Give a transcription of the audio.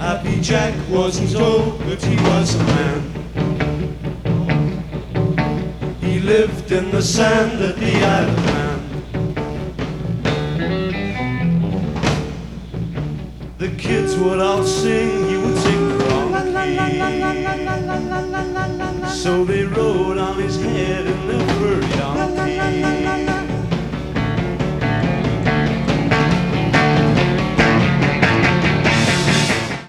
Happy Jack wasn't old, but he was a man. He lived in the sand at the Isle of Man. The kids would all sing, he would sing the wrong key. So they wrote